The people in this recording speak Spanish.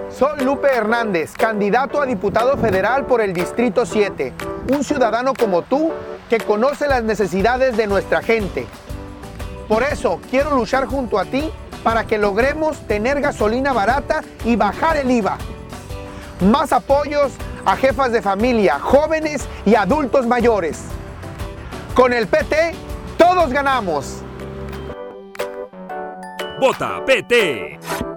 Soy Lupe Hernández, candidato a diputado federal por el Distrito 7, un ciudadano como tú que conoce las necesidades de nuestra gente. Por eso quiero luchar junto a ti para que logremos tener gasolina barata y bajar el IVA. Más apoyos a jefas de familia, jóvenes y adultos mayores. Con el PT, todos ganamos. ¡Vota PT!